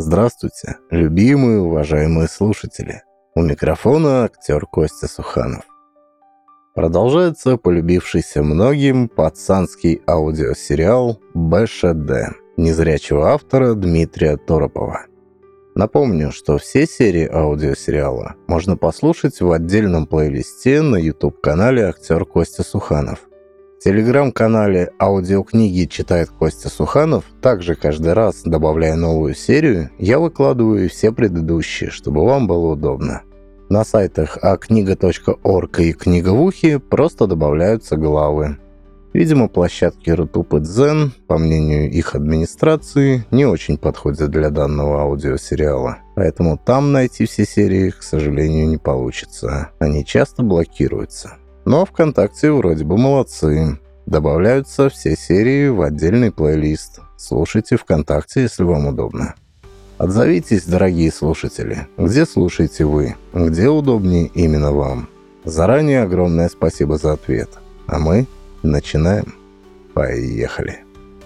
Здравствуйте, любимые и уважаемые слушатели. У микрофона актер Костя Суханов. Продолжается полюбившийся многим пацанский аудиосериал «БШД» незрячего автора Дмитрия Торопова. Напомню, что все серии аудиосериала можно послушать в отдельном плейлисте на YouTube-канале актер Костя Суханов. В телеграм-канале «Аудиокниги читает Костя Суханов» также каждый раз, добавляя новую серию, я выкладываю все предыдущие, чтобы вам было удобно. На сайтах akniga.org и Книга в ухе просто добавляются главы. Видимо, площадки Рутуб и Дзен, по мнению их администрации, не очень подходят для данного аудиосериала. Поэтому там найти все серии, к сожалению, не получится. Они часто блокируются. Но ВКонтакте вроде бы молодцы. Добавляются все серии в отдельный плейлист. Слушайте ВКонтакте, если вам удобно. Отзовитесь, дорогие слушатели. Где слушаете вы? Где удобнее именно вам? Заранее огромное спасибо за ответ. А мы начинаем. Поехали.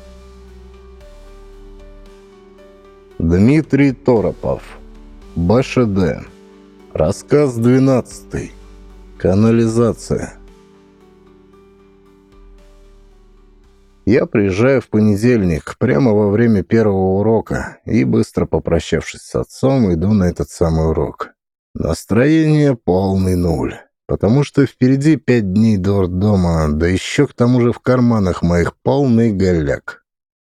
Дмитрий Торопов. БШД. Рассказ 12. Канализация. Я приезжаю в понедельник, прямо во время первого урока, и, быстро попрощавшись с отцом, иду на этот самый урок. Настроение полный нуль, потому что впереди 5 дней до роддома, да еще к тому же в карманах моих полный голяк.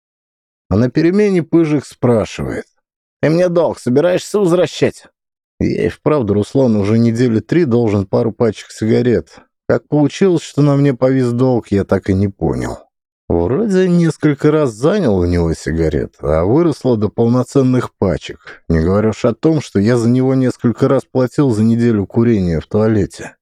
А на перемене Пыжик спрашивает: «Ты мне долг собираешься возвращать?» Я и вправду, Руслан, уже недели 3 должен пару пачек сигарет. Как получилось, что на мне повис долг, я так и не понял. Вроде несколько раз занял у него сигарет, а выросло до полноценных пачек, не говоря уж о том, что я за него несколько раз платил за неделю курения в туалете.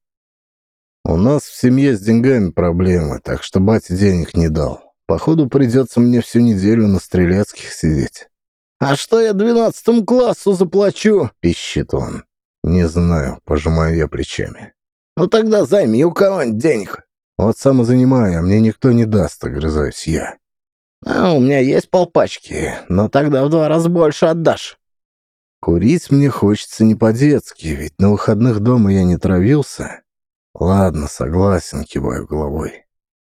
У нас в семье с деньгами проблемы, так что батя денег не дал. Походу, придется мне всю неделю на Стрелецких сидеть. «А что я 12 классу заплачу?» — пищит он. «Не знаю», — пожимаю я плечами. «Ну тогда займи у кого-нибудь денег». «Вот сам и занимаю, а мне никто не даст», — огрызаюсь я. «А у меня есть полпачки, но тогда в 2 раза больше отдашь». Курить мне хочется не по-детски, ведь на выходных дома я не травился. Ладно, согласен, киваю головой.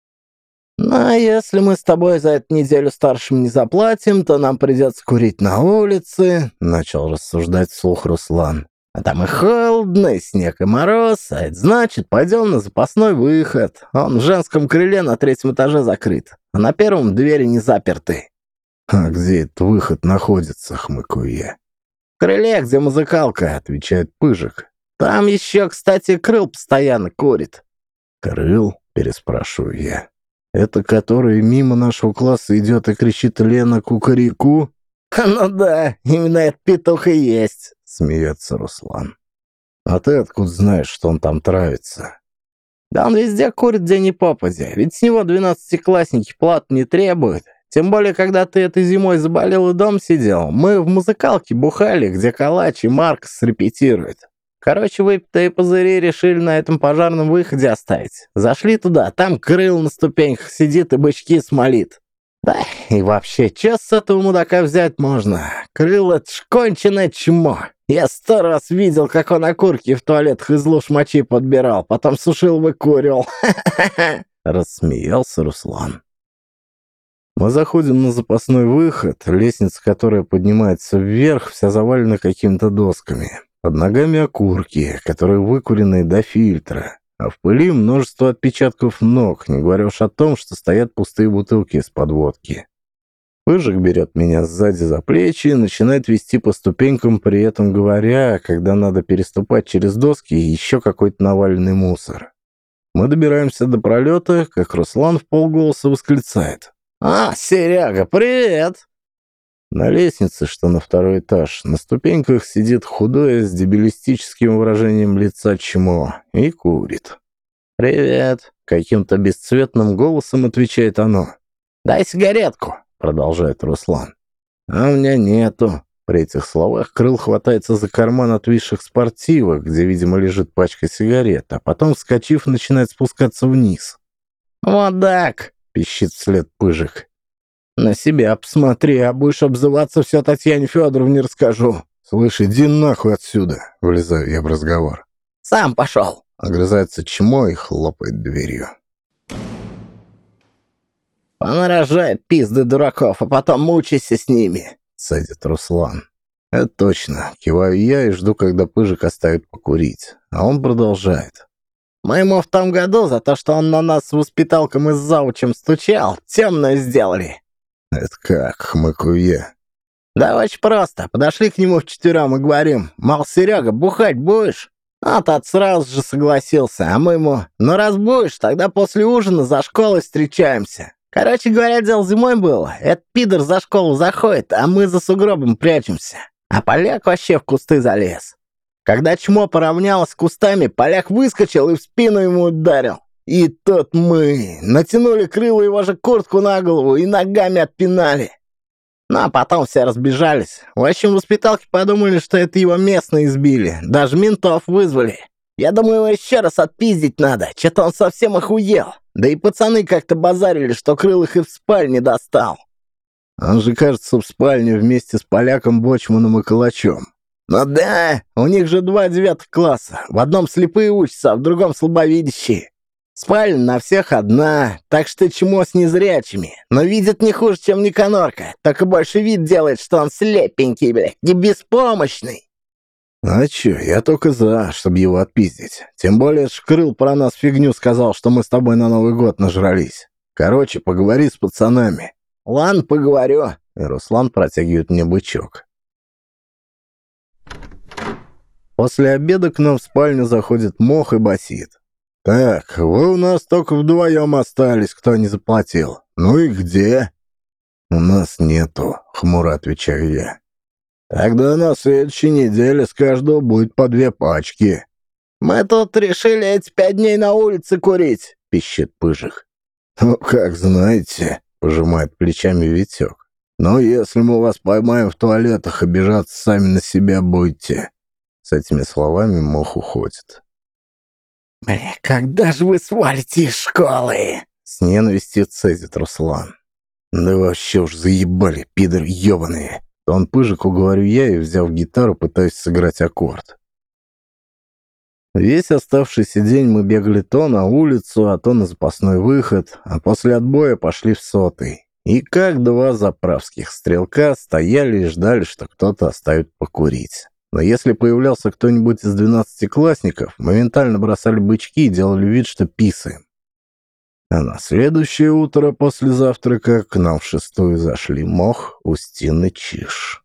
«Ну, а если мы с тобой за эту неделю старшим не заплатим, то нам придется курить на улице», — начал рассуждать вслух Руслан. «А там и холодно, и снег, и мороз, а это значит, пойдем на запасной выход. Он в женском крыле на 3-м этаже закрыт, а на 1-м двери не заперты». «А где этот выход находится?» — хмыкаю я. «В крыле, где музыкалка», — отвечает Пыжик. «Там еще, кстати, Крыл постоянно курит». «Крыл?» — переспрашиваю я. «Это который мимо нашего класса идет и кричит: Лена, кукареку?» «Ну да, именно этот петух и есть», — смеется Руслан. «А ты откуда знаешь, что он там травится?» «Да он везде курит, где ни попадя, ведь с него 12-классники плату не требуют. Тем более, когда ты этой зимой заболел и дом сидел, мы в музыкалке бухали, где Калач и Маркс репетируют. Короче, выпитые пузыри решили на этом пожарном выходе оставить. Зашли туда, там Крыл на ступеньках сидит и бычки смолит. Да, и вообще, чё с этого мудака взять можно? Крыл — это ж конченое чмо. Я 100 раз видел, как он окурки в туалетах из луж мочи подбирал, потом сушил, выкуривал. Рассмеялся Руслан. Мы заходим на запасной выход, лестница, которая поднимается вверх, вся завалена какими-то досками. Под ногами окурки, которые выкурены до фильтра, а в пыли множество отпечатков ног, не говоря уж о том, что стоят пустые бутылки из-под водки. Пыжик берет меня сзади за плечи и начинает вести по ступенькам, при этом говоря, когда надо переступать через доски, еще какой-то наваленный мусор. Мы добираемся до пролета, как Руслан вполголоса восклицает: «А, Серега, привет!» На лестнице, что на 2-й этаж, на ступеньках сидит худое с дебилистическим выражением лица чмо и курит. «Привет!» — каким-то бесцветным голосом отвечает оно. «Дай сигаретку!» — продолжает Руслан. «А у меня нету». При этих словах Крыл хватается за карман отвисших спортивок, где, видимо, лежит пачка сигарет, а потом, вскочив, начинает спускаться вниз. «Вот так!» — пищит вслед Пыжик. На себя посмотри, а будешь обзываться, все Татьяне Федоровне расскажу. Слышь, иди нахуй отсюда, влезаю я в разговор. Сам пошел. Огрызается чмо и хлопает дверью. Понарожает пизды дураков, а потом мучайся с ними. Садит Руслан. Это точно. Киваю я и жду, когда Пыжик оставит покурить. А он продолжает. Мы ему в том году за то, что он на нас с воспиталком и с заучем стучал, темное сделали. Это как, хмыкаю я. Да очень просто. Подошли к нему вчетвером и говорим: мол, Серега, бухать будешь? А тот сразу же согласился, а мы ему: ну раз будешь, тогда после ужина за школой встречаемся. Короче говоря, дело зимой было. Этот пидор за школу заходит, а мы за сугробом прячемся. А поляк вообще в кусты залез. Когда чмо поравнялось с кустами, поляк выскочил и в спину ему ударил. И тут мы натянули крыло его же куртку на голову и ногами отпинали. Ну а потом все разбежались. В общем, воспиталки подумали, что это его местные избили. Даже ментов вызвали. Я думаю, его еще раз отпиздить надо. Че-то он совсем охуел. Да и пацаны как-то базарили, что крыл их и в спальне достал. Он же, кажется, в спальне вместе с поляком, Бочманом и Калачом. Ну да, у них же 2 9 класса. В одном слепые учатся, а в другом слабовидящие. Спальня на всех одна, так что чмо с незрячими. Но видит не хуже, чем Никанорка. Только больше вид делает, что он слепенький, блядь, и беспомощный. А чё, я только за, чтобы его отпиздить. Тем более Шкрыл про нас фигню сказал, что мы с тобой на Новый год нажрались. Короче, поговори с пацанами. Ладно, поговорю. И Руслан протягивает мне бычок. После обеда к нам в спальню заходит Мох и басит. «Так, вы у нас только вдвоем остались, кто не заплатил. Ну и где?» «У нас нету», — хмуро отвечаю я. «Тогда на следующей неделе с каждого будет по 2 пачки». «Мы тут решили эти 5 дней на улице курить», — пищит Пыжик. «Ну, как знаете», — пожимает плечами Витек. «Но если мы вас поймаем в туалетах, обижаться сами на себя будете». С этими словами Мох уходит. «Бля, когда же вы свалите из школы?» С ненавистью цедит Руслан. «Да вообще уж заебали, пидоры ебаные!» Он Пыжику, говорю я, и, взяв гитару, пытаюсь сыграть аккорд. Весь оставшийся день мы бегали то на улицу, а то на запасной выход, а после отбоя пошли в 100-й. И как 2 заправских стрелка стояли и ждали, что кто-то оставит покурить. Но если появлялся кто-нибудь из 12-классников, моментально бросали бычки и делали вид, что писаем. А на следующее утро после завтрака к нам в 6-ю зашли Мох, Устин и Чиж.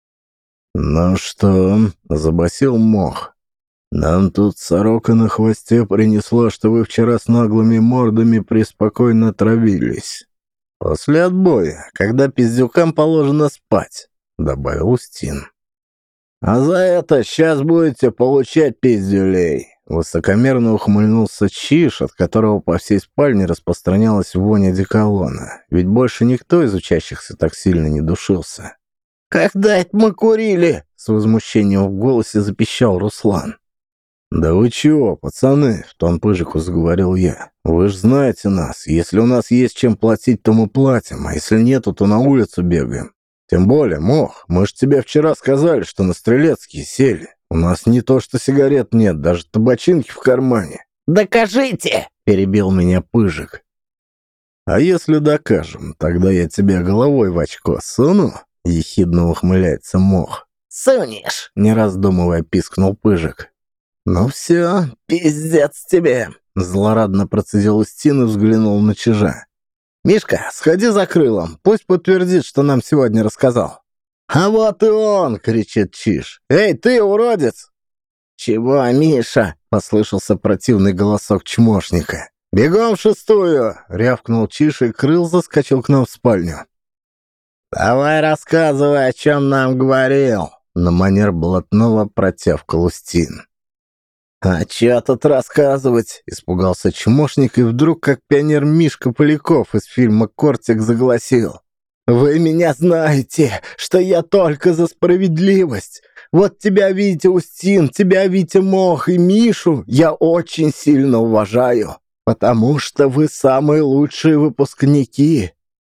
«Ну что?» — забасил Мох. «Нам тут сорока на хвосте принесла, что вы вчера с наглыми мордами преспокойно травились. После отбоя, когда пиздюкам положено спать», — добавил Устин. «А за это сейчас будете получать пиздюлей», — высокомерно ухмыльнулся Чиж, от которого по всей спальне распространялась вонь одеколона, ведь больше никто из учащихся так сильно не душился. «Когда это мы курили?» — с возмущением в голосе запищал Руслан. «Да вы чего, пацаны?» — в тон Пыжику заговорил я. «Вы ж знаете нас. Если у нас есть чем платить, то мы платим, а если нету, то на улицу бегаем. Тем более, Мох, мы ж тебе вчера сказали, что на Стрелецкие сели. У нас не то что сигарет нет, даже табачинки в кармане». «Докажите!» — перебил меня Пыжик. «А если докажем, тогда я тебе головой в очко суну?» — ехидно ухмыляется Мох. «Сунешь!» — не раздумывая пискнул Пыжик. «Ну все, пиздец тебе!» — злорадно процедил Устин и взглянул на Чижа. «Мишка, сходи за Крылом, пусть подтвердит, что нам сегодня рассказал». «А вот и он!» — кричит Чиж. «Эй, ты, уродец!» «Чего, Миша?» — послышался противный голосок чмошника. «Бегом в 6-ю!» — рявкнул Чиж, и Крыл заскочил к нам в спальню. «Давай рассказывай, о чем нам говорил!» — на манер блатного протявкал Устин. «А чё тут рассказывать?» — испугался чмошник, и вдруг, как пионер Мишка Поляков из фильма «Кортик» загласил. «Вы меня знаете, что я только за справедливость. Вот тебя, Витя Устин, тебя, Витя Мох и Мишу я очень сильно уважаю, потому что вы самые лучшие выпускники.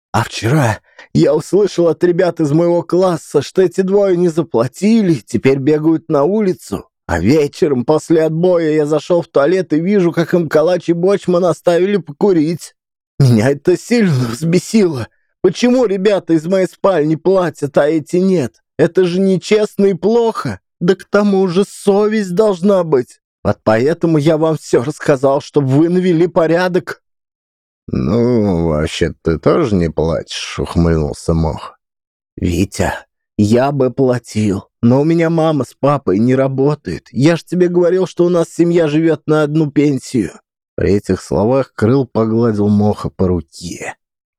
А вчера я услышал от ребят из моего класса, что эти двое не заплатили, теперь бегают на улицу. А вечером после отбоя я зашел в туалет и вижу, как им Калач и Бочман оставили покурить. Меня это сильно взбесило. Почему ребята из моей спальни платят, а эти нет? Это же нечестно и плохо. Да к тому же совесть должна быть. Вот поэтому я вам все рассказал, чтобы вы навели порядок». «Ну, вообще ты тоже не платишь», — ухмыльнулся Мох. «Витя, я бы платил, но у меня мама с папой не работают. Я ж тебе говорил, что у нас семья живет на одну пенсию». При этих словах Крыл погладил Моха по руке.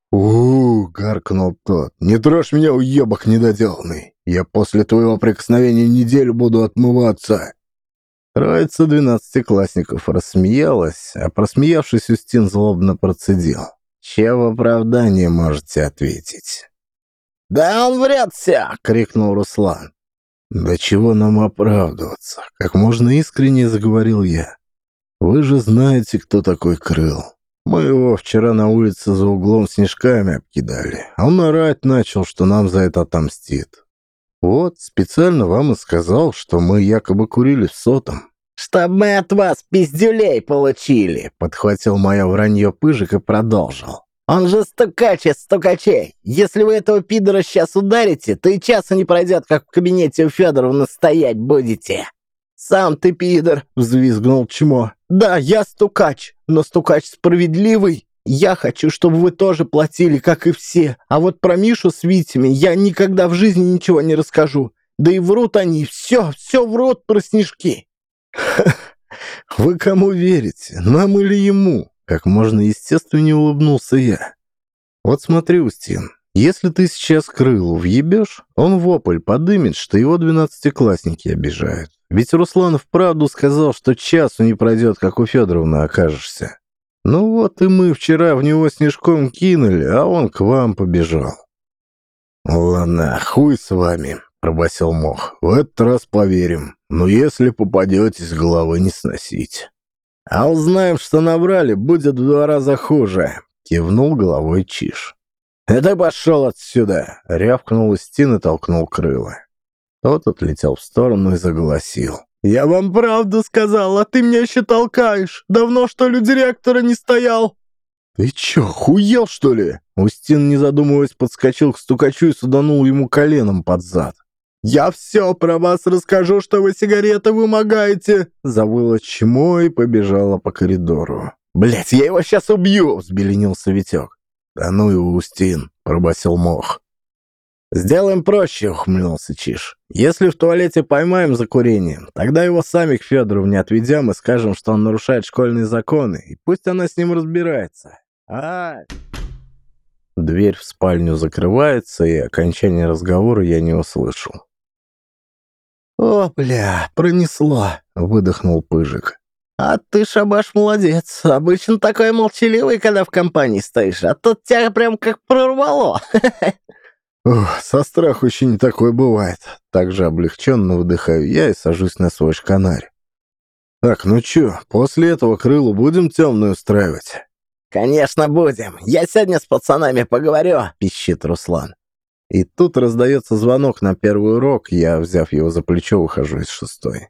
Гаркнул тот. «Не трожь меня, уебок недоделанный! Я после твоего прикосновения неделю буду отмываться!» Троица 12-классников рассмеялась, а просмеявшись, Устин злобно процедил. «Че в оправдание можете ответить?» «Да он врет все!» — крикнул Руслан. «Да чего нам оправдываться?» — как можно искренне заговорил я. «Вы же знаете, кто такой Крыл. Мы его вчера на улице за углом снежками обкидали, а он орать начал, что нам за это отомстит. Вот, специально вам и сказал, что мы якобы курили в 100-м». «Чтоб мы от вас пиздюлей получили!» — подхватил мое вранье Пыжик и продолжил. «Он же стукач из стукачей! Если вы этого пидора сейчас ударите, то и часа не пройдет, как в кабинете у Федоровны стоять будете!» «Сам ты пидор!» — взвизгнул Чмо. «Да, я стукач, но стукач справедливый. Я хочу, чтобы вы тоже платили, как и все. А вот про Мишу с Витями я никогда в жизни ничего не расскажу. Да и врут они, все врут про снежки». «Вы кому верите, нам или ему?» Как можно естественнее улыбнулся я. «Вот смотри, Устин, если ты сейчас Крылу въебешь, он вопль подымет, что его 12-классники обижают. Ведь Руслан вправду сказал, что часу не пройдет, как у Федоровны окажешься. Ну вот и мы вчера в него снежком кинули, а он к вам побежал». «Ладно, хуй с вами», — пробасил Мох. «В этот раз поверим. Но если попадетесь, головы не сносить». «А узнаем, что набрали, будет в 2 раза хуже», — кивнул головой Чиж. «Это пошел отсюда!» — рявкнул Устин и толкнул Крыла. Тот отлетел в сторону и заголосил. «Я вам правду сказал, а ты меня еще толкаешь! Давно, что ли, директора не стоял?» «Ты че, хуел, что ли?» Устин, не задумываясь, подскочил к стукачу и суданул ему коленом под зад. «Я все про вас расскажу, что вы сигареты вымогаете!» Завыла Чмо и побежала по коридору. «Блядь, я его сейчас убью!» — взбеленился Витек. «Да ну его, Устин!» — пробасил Мох. «Сделаем проще», — ухмыльнулся Чиж. «Если в туалете поймаем за курением, тогда его сами к Федоровне отведем и скажем, что он нарушает школьные законы, и пусть она с ним разбирается. Дверь в спальню закрывается, и окончания разговора я не услышал. «О, бля, пронесло», — выдохнул Пыжик. «А ты, Шабаш, молодец. Обычно такой молчаливый, когда в компании стоишь, а тут тебя прям как прорвало». Со страху еще не такое бывает. Так же облегченно выдыхаю я и сажусь на свой шканарь. «Так, ну чё, после этого Крылу будем темную устраивать?» «Конечно будем. Я сегодня с пацанами поговорю», — пищит Руслан. И тут раздается звонок на первый урок, я, взяв его за плечо, выхожу из 6-й.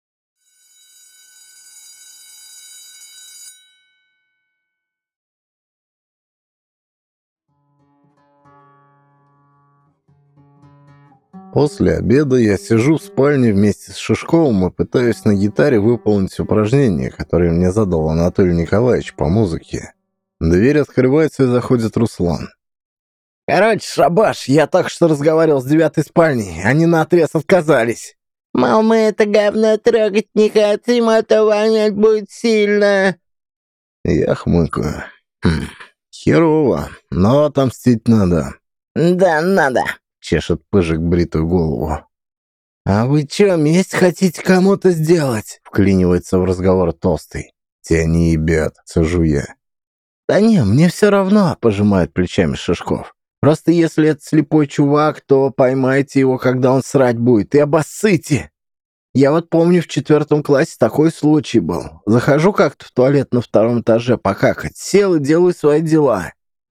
После обеда я сижу в спальне вместе с Шишковым и пытаюсь на гитаре выполнить упражнение, которое мне задал Анатолий Николаевич по музыке. Дверь открывается и заходит Руслан. «Короче, Шабаш, я только что разговаривал с 9-й спальней. Они наотрез отказались». «Мол, мы это говно трогать не хотим, а то вонять будет сильно». Я хмыкаю. Херово, но отомстить надо. «Да, надо», — чешет Пыжик бритую голову. «А вы чё, месть хотите кому-то сделать?» — вклинивается в разговор Толстый. «Тебя не ебят», — сажу я. «Да не, мне все равно», — пожимает плечами Шишков. «Просто если это слепой чувак, то поймайте его, когда он срать будет, и обоссыте. Я вот помню, в 4 классе такой случай был. Захожу как-то в туалет на 2-м этаже покакать, сел и делаю свои дела.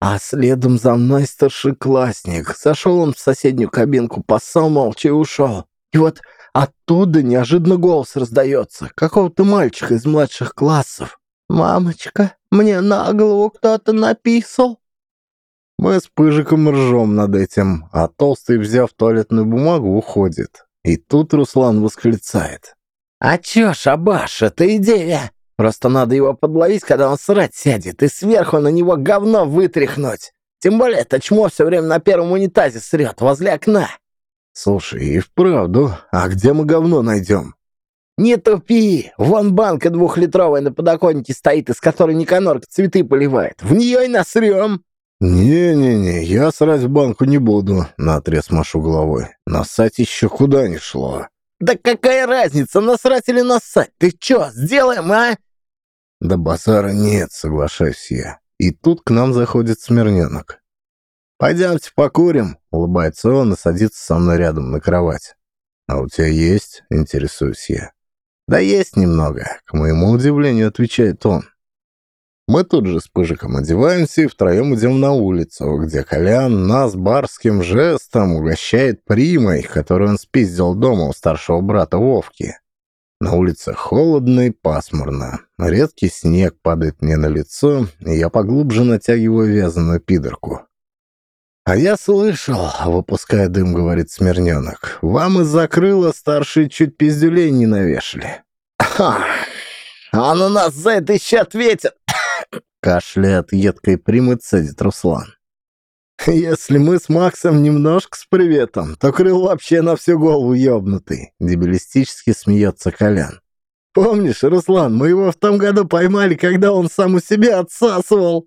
А следом за мной старшеклассник. Зашел он в соседнюю кабинку, поссал молча и ушел. И вот оттуда неожиданно голос раздается. Какого-то мальчика из младших классов. «Мамочка, мне на голову кто-то написал». Мы с Пыжиком ржем над этим, а Толстый, взяв туалетную бумагу, уходит. И тут Руслан восклицает. «А чё, Шабаш, это идея! Просто надо его подловить, когда он срать сядет, и сверху на него говно вытряхнуть. Тем более это чмо все время на первом унитазе срет, возле окна». «Слушай, и вправду, а где мы говно найдем?» «Не тупи! Вон банка 2-литровая на подоконнике стоит, из которой Никанорка цветы поливает. В нее и насрем!» «Не-не-не, я срать в банку не буду», — наотрез машу головой. «Нассать еще куда ни шло». «Да какая разница, насрать или нассать? Ты чё, сделаем, а?» «Да базара нет», — соглашаюсь я. И тут к нам заходит Смирненок. «Пойдемте покурим», — улыбается он и садится со мной рядом на кровать. «А у тебя есть?» — интересуюсь я. «Да есть немного», — к моему удивлению отвечает он. Мы тут же с Пыжиком одеваемся и втроем идем на улицу, где Колян нас барским жестом угощает примой, которую он спиздил дома у старшего брата Вовки. На улице холодно и пасмурно. Редкий снег падает мне на лицо, и я поглубже натягиваю вязаную пидорку. «А я слышал», — выпуская дым, говорит Смирненок, «вам из-за крыла старшие чуть пиздюлей не навешали». «Ха! Он у нас за это еще ответит!» Кашляя от едкой примы, цедит Руслан. «Если мы с Максом немножко с приветом, то крыл вообще на всю голову ёбнутый», — дебилистически смеется Колян. «Помнишь, Руслан, мы его в том году поймали, когда он сам у себя отсасывал?»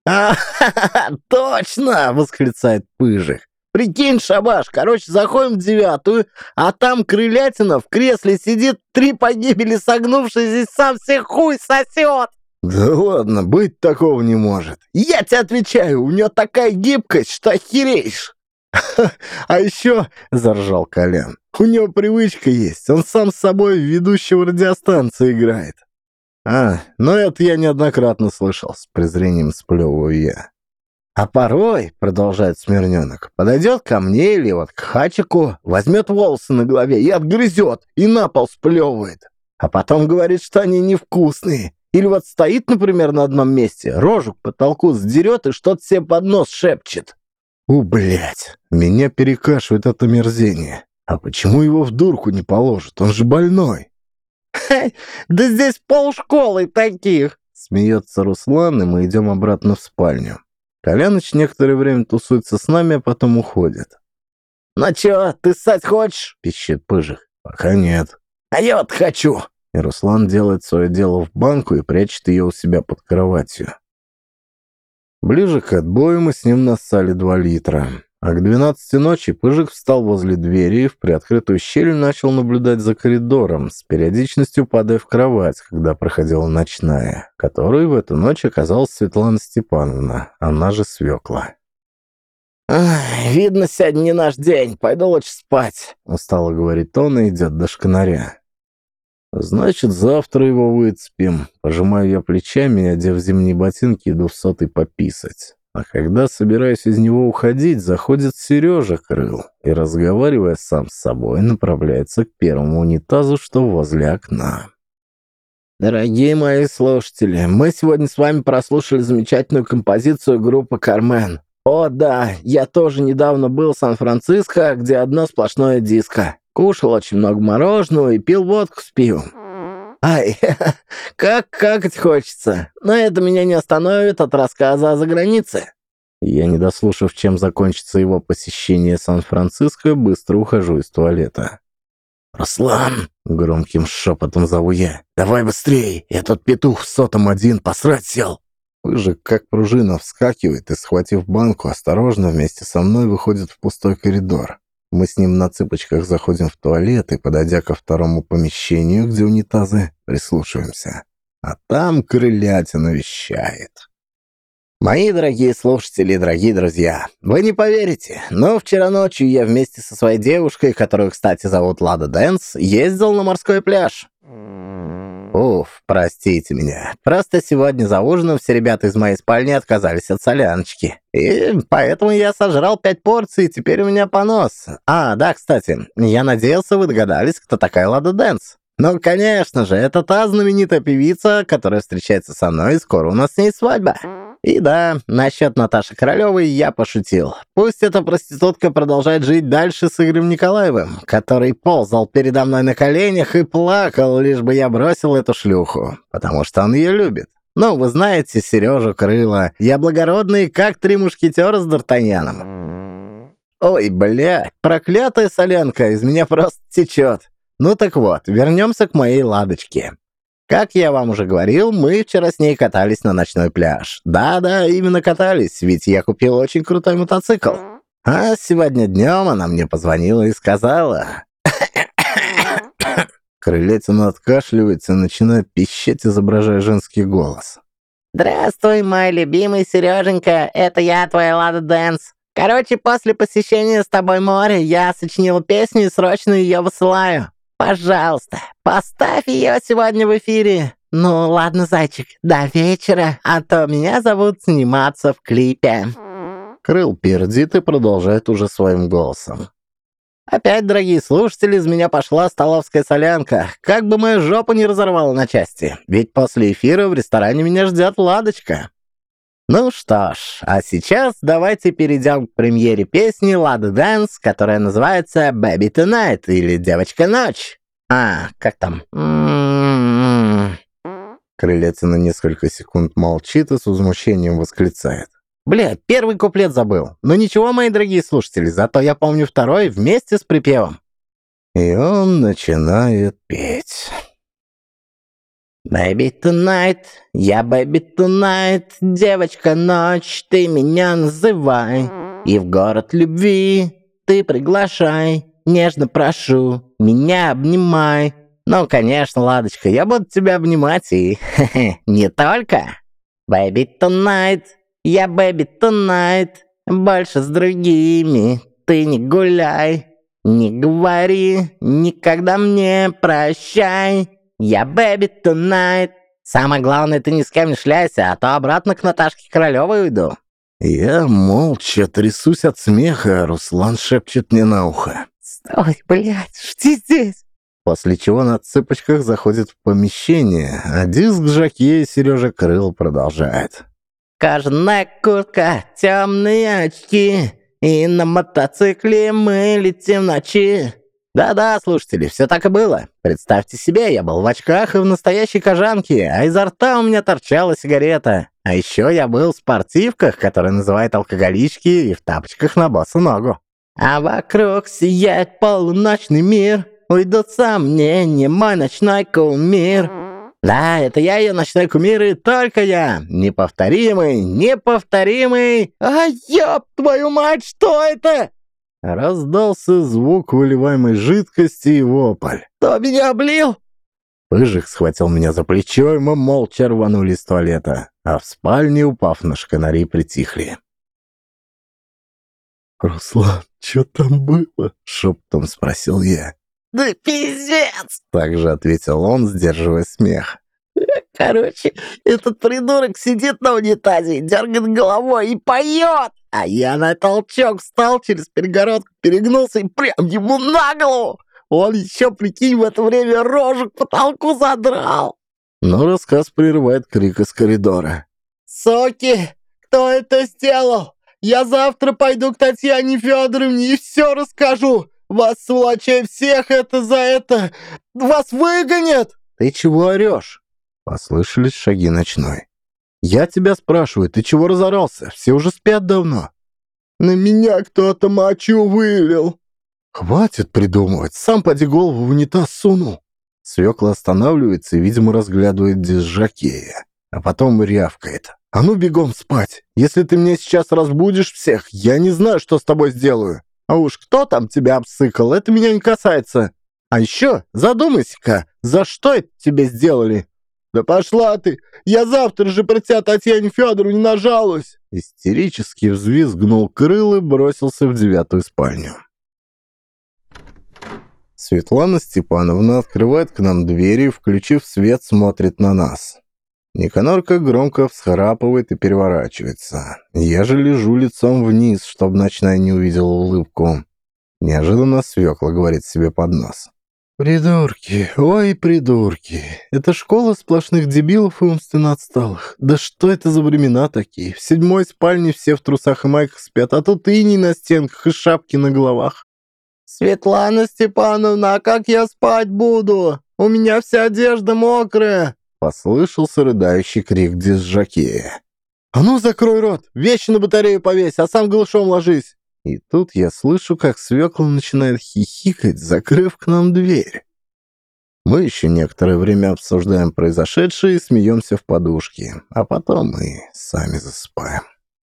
Точно!» — восклицает Пыжик. «Прикинь, Шабаш, короче, заходим в 9-ю, а там крылятина в кресле сидит, 3 погибели согнувшись, и сам себе хуй сосет!» «Да ладно, быть такого не может». «Я тебе отвечаю, у нее такая гибкость, что охереешь!» «А еще, — заржал Колян, — у него привычка есть, он сам с собой ведущего радиостанции играет». Ну это я неоднократно слышал, с презрением сплевываю я. «А порой, — продолжает Смирненок, — подойдет ко мне или вот к Хачику, возьмет волосы на голове и отгрызет, и на пол сплевывает. А потом говорит, что они невкусные. Или вот стоит, например, на одном месте, рожу к потолку сдерет и что-то себе под нос шепчет». Блядь, меня перекашивает это мерзение. А почему его в дурку не положат? Он же больной. Да здесь полшколы таких!» Смеется Руслан, и мы идем обратно в спальню. Коляныч некоторое время тусуется с нами, а потом уходит. «Ну чё, ты ссать хочешь?» — Пищит Пыжик. «Пока нет». «А я вот хочу!» И Руслан делает свое дело в банку и прячет ее у себя под кроватью. Ближе к отбою мы с ним нассали 2 литра. А к 12 ночи Пыжик встал возле двери и в приоткрытую щель начал наблюдать за коридором, с периодичностью падая в кровать, когда проходила ночная, которой в эту ночь оказалась Светлана Степановна, она же свекла. «Видно, сегодня не наш день, пойду лучше спать», — устало говорит он и идет до шканаря. «Значит, завтра его выцепим». Пожимаю я плечами и, одев зимние ботинки, иду в сотый пописать. А когда собираюсь из него уходить, заходит Сережа Крыл и, разговаривая сам с собой, направляется к первому унитазу, что возле окна. «Дорогие мои слушатели, мы сегодня с вами прослушали замечательную композицию группы «Кармен». О да, я тоже недавно был в Сан-Франциско, где одно сплошное диско. Кушал очень много мороженого и пил водку с пивом. Ай, как какать хочется. Но это меня не остановит от рассказа о загранице». Я, не дослушав, чем закончится его посещение Сан-Франциско, быстро ухожу из туалета. «Руслан!» — громким шепотом зову я. «Давай быстрей, я тут петух в 101 посрать сел». Пыжик, как пружина, вскакивает и, схватив банку, осторожно вместе со мной выходит в пустой коридор. Мы с ним на цыпочках заходим в туалет и, подойдя ко второму помещению, где унитазы, прислушиваемся. А там крылятина вещает. Мои дорогие слушатели и дорогие друзья, вы не поверите, но вчера ночью я вместе со своей девушкой, которую, кстати, зовут Лада Дэнс, ездил на морской пляж. Уф, простите меня. Просто сегодня за ужином все ребята из моей спальни отказались от соляночки. И поэтому я сожрал 5 порций, и теперь у меня понос. А, да, кстати, я надеялся, вы догадались, кто такая Лада Дэнс. Ну, конечно же, это та знаменитая певица, которая встречается со мной, и скоро у нас с ней свадьба. И да, насчет Наташи Королевой я пошутил. Пусть эта проститутка продолжает жить дальше с Игорем Николаевым, который ползал передо мной на коленях и плакал, лишь бы я бросил эту шлюху, потому что он ее любит. Ну, вы знаете Сережу Крыла. Я благородный, как 3 мушкетера с Д'Артаньяном. Ой, бля, проклятая солянка, из меня просто течет. Ну так вот, вернемся к моей Ладочке. Как я вам уже говорил, мы вчера с ней катались на ночной пляж. Да-да, именно катались, ведь я купил очень крутой мотоцикл. А сегодня днем она мне позвонила и сказала... Крылетина откашливается и начинает пищать, изображая женский голос. «Здравствуй, мой любимый Сереженька, это я, твоя Лада Дэнс. Короче, после посещения с тобой моря я сочинил песню и срочно ее высылаю. Пожалуйста, поставь ее сегодня в эфире. Ну, ладно, зайчик, до вечера, а то меня зовут сниматься в клипе». Крыл пердит и продолжает уже своим голосом. Опять, дорогие слушатели, из меня пошла столовская солянка. Как бы мою жопу не разорвала на части. Ведь после эфира в ресторане меня ждет Ладочка. Ну что ж, а сейчас давайте перейдем к премьере песни Lada Dance, которая называется «Baby Tonight» или «Девочка Ночь». А, как там? Крылец на несколько секунд молчит и с возмущением восклицает. Бля, первый куплет забыл. Но ничего, мои дорогие слушатели, зато я помню второй вместе с припевом. И он начинает петь. Baby tonight, я baby tonight, девочка ночь, ты меня называй. И в город любви ты приглашай, нежно прошу, меня обнимай. Ну, конечно, Ладочка, я буду тебя обнимать и не только. Baby tonight, я baby tonight, больше с другими ты не гуляй. Не говори никогда мне прощай. Я baby tonight. Самое главное, ты ни с кем не шляйся, а то обратно к Наташке Королевой уйду. Я молча трясусь от смеха, а Руслан шепчет мне на ухо. «Стой, блядь, жди здесь!» После чего на цыпочках заходит в помещение, а диск Жаке и Сережа Крыл продолжает. Кожаная куртка, темные очки, и на мотоцикле мы летим в ночи. Да-да, слушатели, все так и было. Представьте себе, я был в очках и в настоящей кожанке, а изо рта у меня торчала сигарета. А еще я был в спортивках, которые называют алкоголички, и в тапочках на босу ногу. А вокруг сияет полуночный мир, уйдут сомнения, мой ночной кумир. Да, это я ее ночной кумир, и только я. Неповторимый, неповторимый. А ёб твою мать, что это? Раздался звук выливаемой жидкости и вопль. «Кто меня облил?» Пыжик схватил меня за плечо, и мы молча рванули из туалета, а в спальне, упав на шканари, притихли. «Руслан, что там было?» — шептом спросил я. «Да пиздец!» — также ответил он, сдерживая смех. «Короче, этот придурок сидит на унитазе, дергает головой и поет, а я на толчок встал через перегородку, перегнулся и прям ему на голову. Он еще, прикинь, в это время рожу к потолку задрал». Но рассказ прерывает крик из коридора. «Суки, кто это сделал? Я завтра пойду к Татьяне Федоровне и все расскажу. Вас, сволочей, всех это за это! Вас выгонят!» «Ты чего орешь?» Послышались шаги ночной. «Я тебя спрашиваю, ты чего разорался? Все уже спят давно». «На меня кто-то мочу вылил». «Хватит придумывать, сам поди голову в унитаз сунул». Свекла останавливается и, видимо, разглядывает дисжокея, а потом рявкает. «А ну бегом спать! Если ты меня сейчас разбудишь всех, я не знаю, что с тобой сделаю. А уж кто там тебя обсыкал, это меня не касается. А еще задумайся-ка, за что это тебе сделали?» «Да пошла ты! Я завтра же про тебя Татьяне Федоровне нажалуюсь!» Истерически взвизгнул Крыл и бросился в 9-ю спальню. Светлана Степановна открывает к нам двери и, включив свет, смотрит на нас. Никанорка громко всхрапывает и переворачивается. Я же лежу лицом вниз, чтобы ночная не увидела улыбку. Неожиданно свекла говорит себе под нос. «Придурки, ой, придурки. Это школа сплошных дебилов и умственно отсталых. Да что это за времена такие? В 7-й спальне все в трусах и майках спят, а тут иней на стенках и шапки на головах». «Светлана Степановна, а как я спать буду? У меня вся одежда мокрая!» Послышался рыдающий крик дисжокея. «А ну, закрой рот! Вещи на батарею повесь, а сам голышом ложись!» И тут я слышу, как свекла начинает хихикать, закрыв к нам дверь. Мы еще некоторое время обсуждаем произошедшее и смеемся в подушки, а потом мы сами засыпаем.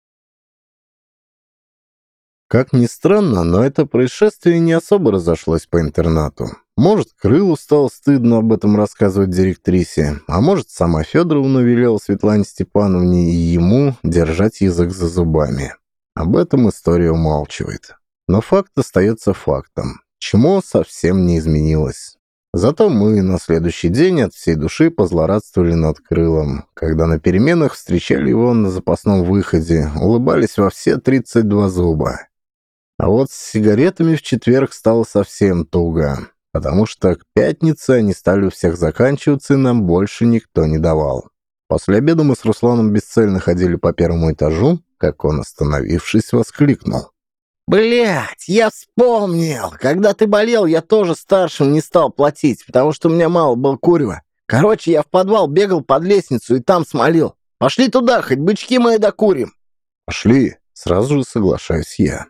Как ни странно, но это происшествие не особо разошлось по интернату. Может, Крылу стало стыдно об этом рассказывать директрисе, а может, сама Федоровна велела Светлане Степановне и ему держать язык за зубами. Об этом история умалчивает. Но факт остается фактом, чему совсем не изменилось. Зато мы на следующий день от всей души позлорадствовали над Крылом, когда на переменах встречали его на запасном выходе, улыбались во все 32 зуба. А вот с сигаретами в четверг стало совсем туго, потому что к пятнице они стали у всех заканчиваться, и нам больше никто не давал. После обеда мы с Русланом бесцельно ходили по первому этажу, как он, остановившись, воскликнул. «Блядь, я вспомнил! Когда ты болел, я тоже старшим не стал платить, потому что у меня мало было курева. Короче, я в подвал бегал под лестницу и там смолил. Пошли туда, хоть бычки мои докурим!» «Пошли!» — сразу же соглашаюсь я.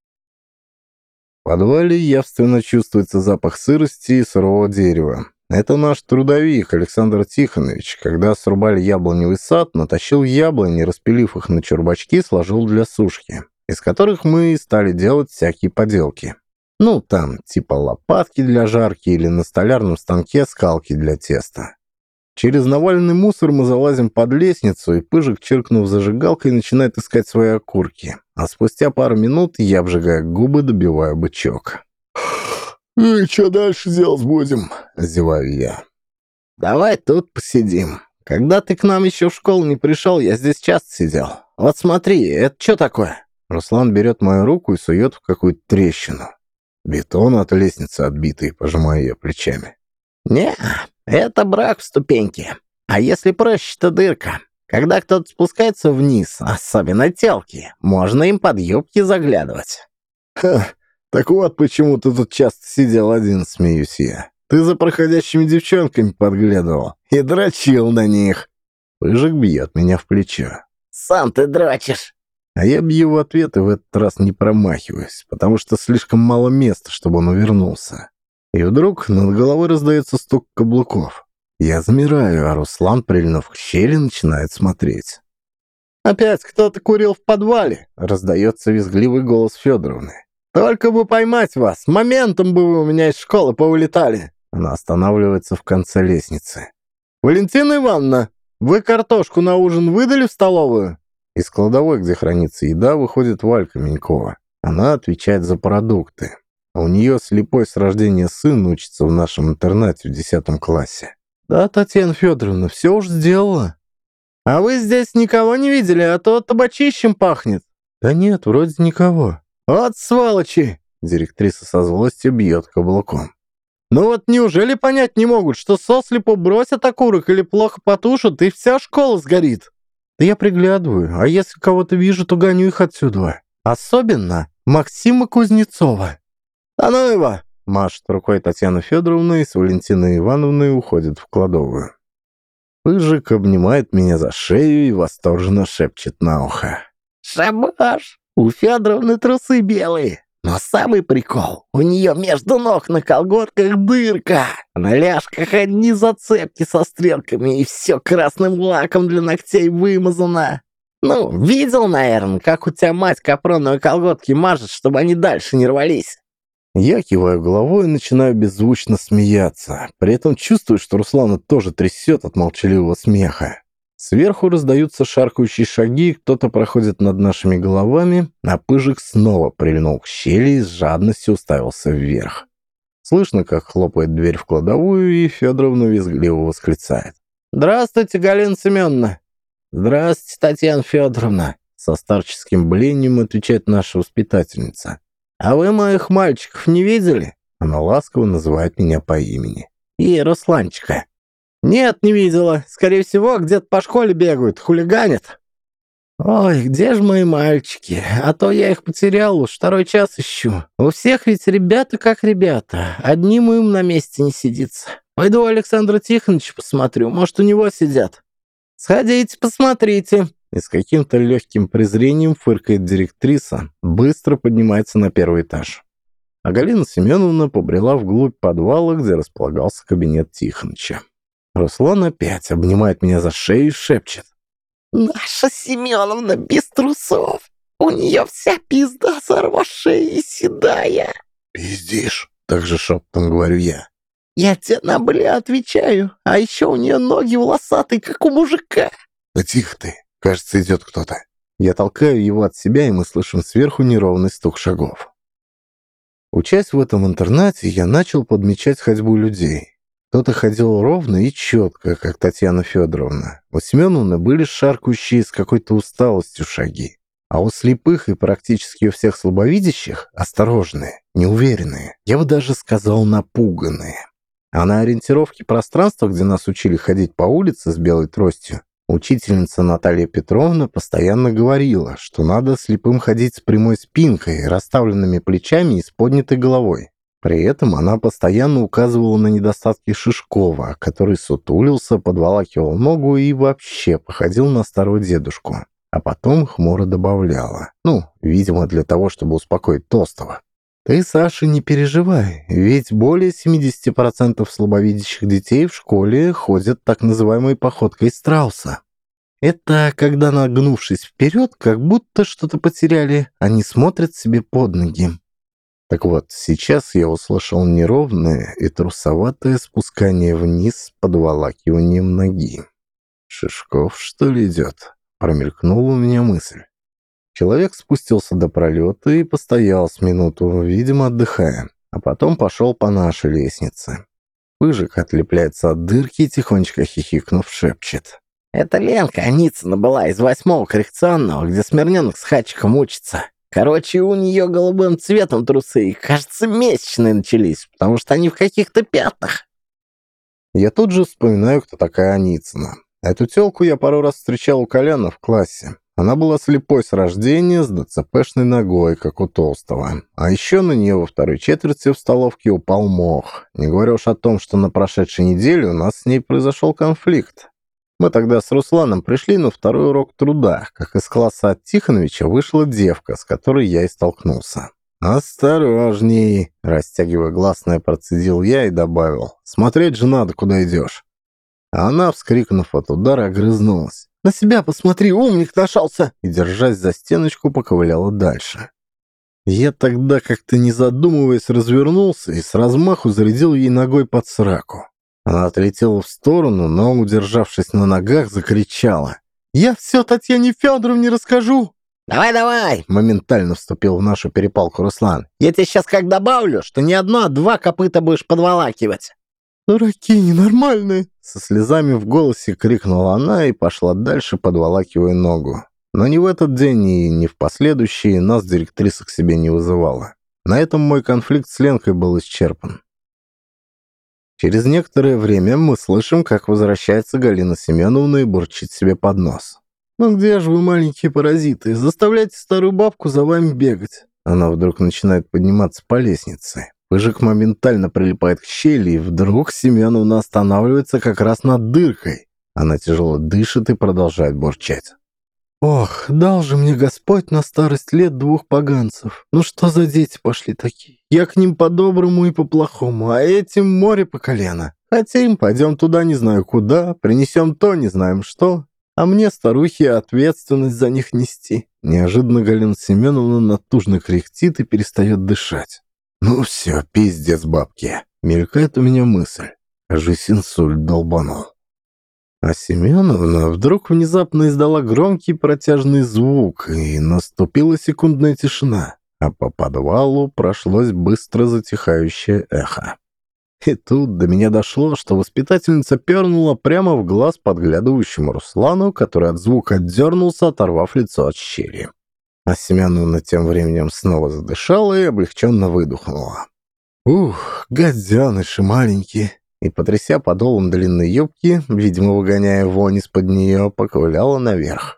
В подвале явственно чувствуется запах сырости и сырого дерева. Это наш трудовик Александр Тихонович, когда срубали яблоневый сад, натащил яблони, распилив их на чурбачки, сложил для сушки, из которых мы и стали делать всякие поделки. Ну, там, типа лопатки для жарки или на столярном станке скалки для теста. Через наваленный мусор мы залазим под лестницу, и Пыжик, чиркнув зажигалкой, начинает искать свои окурки. А спустя пару минут я, обжигая губы, добиваю бычок. «Ну и что дальше делать будем?» – зеваю я. «Давай тут посидим. Когда ты к нам еще в школу не пришел, я здесь часто сидел. Вот смотри, это что такое?» Руслан берет мою руку и сует в какую-то трещину. Бетон от лестницы отбитый, пожимаю я плечами. «Не, это брак в ступеньке. А если проще, то дырка. Когда кто-то спускается вниз, особенно телки, можно им под юбки заглядывать». «Ха, так вот почему ты тут часто сидел один», — смеюсь я. «Ты за проходящими девчонками подглядывал и дрочил на них». Пыжик бьет меня в плечо. «Сам ты дрочишь». А я бью в ответ и в этот раз не промахиваюсь, потому что слишком мало места, чтобы он увернулся. И вдруг над головой раздается стук каблуков. Я замираю, а Руслан, прильнув к щели, начинает смотреть. «Опять кто-то курил в подвале», — раздается визгливый голос Федоровны. «Только бы поймать вас, моментом бы вы у меня из школы повылетали». Она останавливается в конце лестницы. «Валентина Ивановна, вы картошку на ужин выдали в столовую?» Из кладовой, где хранится еда, выходит Валька Менькова. Она отвечает за продукты. У нее слепой с рождения сын учится в нашем интернате в 10 классе. «Да, Татьяна Федоровна, все уж сделала». «А вы здесь никого не видели, а то табачищем пахнет». «Да нет, вроде никого». «Вот сволочи!» — директриса со злостью бьет каблуком. «Ну вот неужели понять не могут, что сослепу бросят окурок или плохо потушат, и вся школа сгорит?» «Да я приглядываю, а если кого-то вижу, то гоню их отсюда. Особенно Максима Кузнецова». «Да ну его!» — машет рукой Татьяна Федоровна и с Валентиной Ивановной уходит в кладовую. Пыжик обнимает меня за шею и восторженно шепчет на ухо. «Шабаш! У Федоровны трусы белые. Но самый прикол, у нее между ног на колготках дырка. На ляжках одни зацепки со стрелками, и все красным лаком для ногтей вымазано. Ну, видел, наверное, как у тебя мать капроновые колготки мажет, чтобы они дальше не рвались?» Я киваю головой и начинаю беззвучно смеяться. При этом чувствую, что Руслана тоже трясет от молчаливого смеха. Сверху раздаются шаркающие шаги, кто-то проходит над нашими головами, а Пыжик снова прильнул к щели и с жадностью уставился вверх. Слышно, как хлопает дверь в кладовую, и Федоровна визгливо восклицает. «Здравствуйте, Галина Семеновна!» «Здравствуйте, Татьяна Федоровна!» Со старческим блеянием отвечает наша воспитательница. «А вы моих мальчиков не видели?» Она ласково называет меня по имени. «И Русланчика». «Нет, не видела. Скорее всего, где-то по школе бегают, хулиганят». «Ой, где же мои мальчики? А то я их потерял, уж второй час ищу. У всех ведь ребята как ребята. Одним им на месте не сидится. Пойду у Александра Тихоновича посмотрю, может, у него сидят». «Сходите, посмотрите». И с каким-то легким презрением фыркает директриса, быстро поднимается на первый этаж. А Галина Семеновна побрела вглубь подвала, где располагался кабинет Тихоныча. Руслан опять обнимает меня за шею и шепчет. Наша Семеновна без трусов. У нее вся пизда заросшая и седая. «Пиздишь», — так же шептом говорю я. Я тебе на бля отвечаю. А еще у нее ноги волосатые, как у мужика. «Да тихо ты, кажется, идет кто-то». Я толкаю его от себя, и мы слышим сверху неровный стук шагов. Учась в этом интернате, я начал подмечать ходьбу людей. Кто-то ходил ровно и четко, как Татьяна Федоровна. У Семеновны были шаркающие с какой-то усталостью шаги. А у слепых и практически у всех слабовидящих осторожные, неуверенные, я бы даже сказал напуганные. А на ориентировке пространства, где нас учили ходить по улице с белой тростью, учительница Наталья Петровна постоянно говорила, что надо слепым ходить с прямой спинкой, расставленными плечами и с поднятой головой. При этом она постоянно указывала на недостатки Шишкова, который сутулился, подволакивал ногу и вообще походил на старого дедушку. А потом хмуро добавляла. Видимо, для того, чтобы успокоить толстого. «Ты, Саша, не переживай, ведь более 70% слабовидящих детей в школе ходят так называемой походкой страуса. Это когда, нагнувшись вперед, как будто что-то потеряли, они смотрят себе под ноги». Так вот, сейчас я услышал неровное и трусоватое спускание вниз с подволакиванием ноги. «Шишков, что ли, идет?» — промелькнула у меня мысль. Человек спустился до пролета и постоял с минуту, видимо, отдыхая, а потом пошел по нашей лестнице. Пыжик отлепляется от дырки и, тихонечко хихикнув, шепчет. «Это Ленка Аницына была из 8-го коррекционного, где Смирненок с Хачиком учится. Короче, у нее голубым цветом трусы, и, кажется, месячные начались, потому что они в каких-то пятнах». Я тут же вспоминаю, кто такая Аницына. Эту тёлку я пару раз встречал у Коляна в классе. Она была слепой с рождения, с ДЦПшной ногой, как у Толстого. А еще на нее во второй четверти в столовке упал мох. Не говоря уж о том, что на прошедшей неделе у нас с ней произошел конфликт. Мы тогда с Русланом пришли на второй урок труда, как из класса от Тихоновича вышла девка, с которой я и столкнулся. «Осторожней!» – растягивая гласное, процедил я и добавил. «Смотреть же надо, куда идешь». А она, вскрикнув от удара, огрызнулась. «На себя посмотри, умник нашелся!» И, держась за стеночку, поковыляла дальше. Я тогда, как-то не задумываясь, развернулся и с размаху зарядил ей ногой под сраку. Она отлетела в сторону, но, удержавшись на ногах, закричала. «Я все Татьяне Федоровне расскажу!» «Давай!» — моментально вступил в нашу перепалку Руслан. «Я тебе сейчас как добавлю, что не одно, а 2 копыта будешь подволакивать». «Дураки ненормальные!» — со слезами в голосе крикнула она и пошла дальше, подволакивая ногу. Но ни в этот день и ни в последующие нас директриса к себе не вызывала. На этом мой конфликт с Ленкой был исчерпан. Через некоторое время мы слышим, как возвращается Галина Семеновна и бурчит себе под нос. «Ну где же вы, маленькие паразиты? Заставляйте старую бабку за вами бегать!» Она вдруг начинает подниматься по лестнице. Пыжик моментально прилипает к щели, и вдруг Семеновна останавливается как раз над дыркой. Она тяжело дышит и продолжает бурчать. «Ох, дал же мне Господь на старость лет 2 поганцев. Ну что за дети пошли такие? Я к ним по-доброму и по-плохому, а этим море по колено. Хотим, пойдем туда не знаю куда, принесем то не знаем что, а мне, старухе, ответственность за них нести». Неожиданно Галина Семеновна натужно кряхтит и перестает дышать. «Ну все, пиздец бабки», — мелькает у меня мысль. Кажись, инсульт долбанул. А Семеновна вдруг внезапно издала громкий протяжный звук, и наступила секундная тишина. а по подвалу прошлось быстро затихающее эхо. И тут до меня дошло, что воспитательница пернула прямо в глаз подглядывающему Руслану, который от звука отдернулся, оторвав лицо от щели. А Семеновна тем временем снова задышала и облегченно выдохнула. «Ух, гаденыши маленькие!» И, потряся подолом длинной юбки, видимо, выгоняя вонь из-под нее, поковыляла наверх.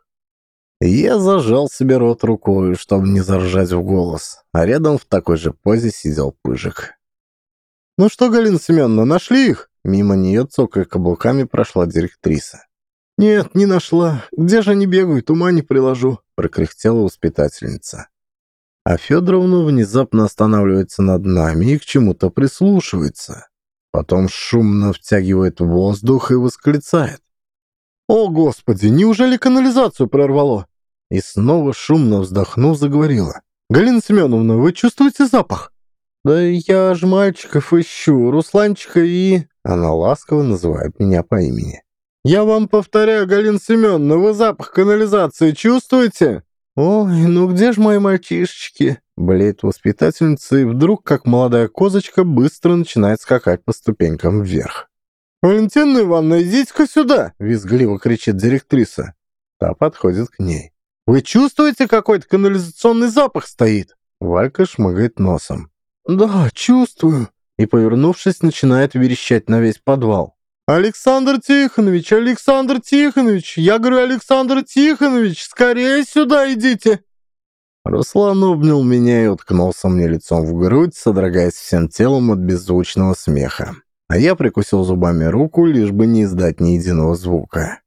Я зажал себе рот рукой, чтобы не заржать в голос, а рядом в такой же позе сидел Пыжик. «Ну что, Галина Семеновна, нашли их?» Мимо нее, цокая каблуками, прошла директриса. «Нет, не нашла. Где же они бегают, ума не приложу», — прокряхтела воспитательница. А Федоровна внезапно останавливается над нами и к чему-то прислушивается. Потом шумно втягивает воздух и восклицает. «О, Господи, неужели канализацию прорвало?» И снова шумно вздохнув, заговорила. «Галина Семеновна, вы чувствуете запах?» «Да я ж мальчиков ищу, Русланчика и...» Она ласково называет меня по имени. «Я вам повторяю, Галина Семеновна, вы запах канализации чувствуете?» «Ой, ну где ж мои мальчишечки?» Блеет воспитательница, и вдруг, как молодая козочка, быстро начинает скакать по ступенькам вверх. «Валентина Ивановна, идите-ка сюда!» — визгливо кричит директриса. Та подходит к ней. «Вы чувствуете, какой-то канализационный запах стоит?» Валька шмыгает носом. «Да, чувствую». И, повернувшись, начинает верещать на весь подвал. «Александр Тихонович, Александр Тихонович! Я говорю, Александр Тихонович, скорее сюда идите!» Руслан обнял меня и уткнулся мне лицом в грудь, содрогаясь всем телом от беззвучного смеха. А я прикусил зубами руку, лишь бы не издать ни единого звука.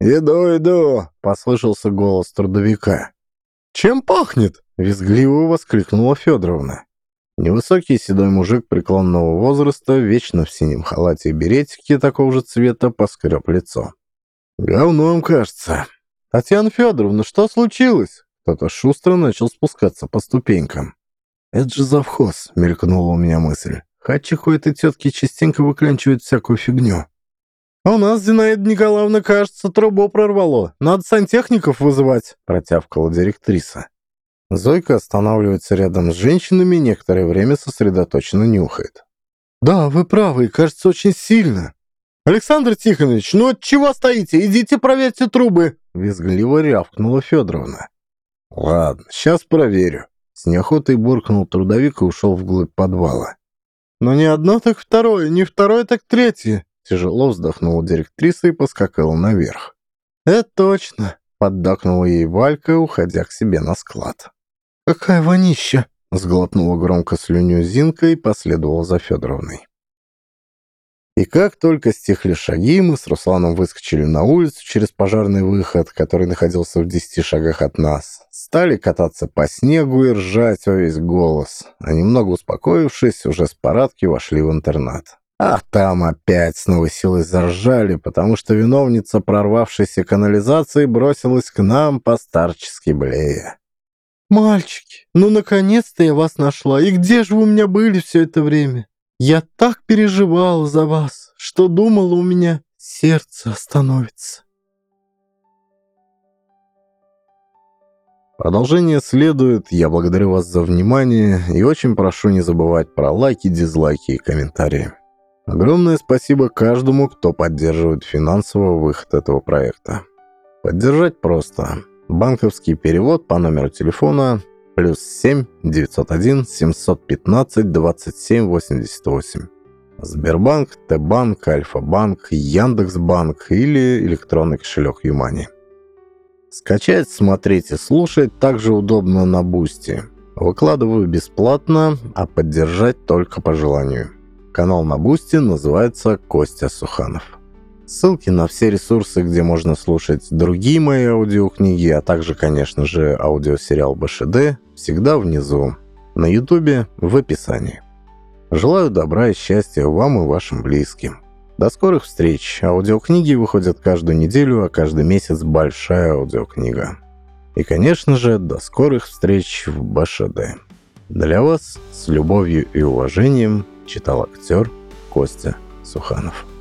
«Иду!» — послышался голос трудовика. «Чем пахнет?» — визгливо воскликнула Федоровна. Невысокий седой мужик преклонного возраста, вечно в синем халате и беретике такого же цвета, поскреб лицо. «Говном, кажется». «Татьяна Федоровна, что случилось?» Кто-то шустро начал спускаться по ступенькам. «Это же завхоз», — мелькнула у меня мысль. «Хатчиху этой тетки частенько выклянчивает всякую фигню». «А у нас, Зинаида Николаевна, кажется, трубу прорвало. Надо сантехников вызывать», — протявкала директриса. Зойка останавливается рядом с женщинами и некоторое время сосредоточенно нюхает. «Да, вы правы, и кажется, очень сильно». «Александр Тихонович, ну от чего стоите? Идите проверьте трубы!» — визгливо рявкнула Федоровна. «Ладно, сейчас проверю». С неохотой буркнул трудовик и ушел вглубь подвала. «Но не одно, так второе, не второе, так третье!» Тяжело вздохнула директриса и поскакала наверх. «Это точно!» — поддакнула ей Валька, уходя к себе на склад. «Какая вонища!» — сглотнула громко слюню Зинка и последовала за Федоровной. И как только стихли шаги, мы с Русланом выскочили на улицу через пожарный выход, который находился в 10 шагах от нас, стали кататься по снегу и ржать во весь голос, а немного успокоившись, уже с парадки вошли в интернат. А там опять с новой силой заржали, потому что виновница прорвавшейся канализации бросилась к нам по-старчески блея. «Мальчики, ну наконец-то я вас нашла, и где же вы у меня были все это время? Я так переживала за вас, что думала, у меня сердце остановится». Продолжение следует. Я благодарю вас за внимание и очень прошу не забывать про лайки, дизлайки и комментарии. Огромное спасибо каждому, кто поддерживает финансово выход этого проекта. Поддержать просто. Банковский перевод по номеру телефона +7 901 715 27 88. Сбербанк, Т-банк, Альфа-банк, Яндекс.Банк или электронный кошелек Юмани. Скачать, смотреть и слушать также удобно на Бусти. Выкладываю бесплатно, а поддержать только по желанию. Канал на Бусти называется Костя Суханов. Ссылки на все ресурсы, где можно слушать другие мои аудиокниги, а также, конечно же, аудиосериал БШД, всегда внизу. На Ютубе в описании. Желаю добра и счастья вам и вашим близким. До скорых встреч. Аудиокниги выходят каждую неделю, а каждый месяц большая аудиокнига. И, конечно же, до скорых встреч в БШД. Для вас с любовью и уважением читал актер Костя Суханов.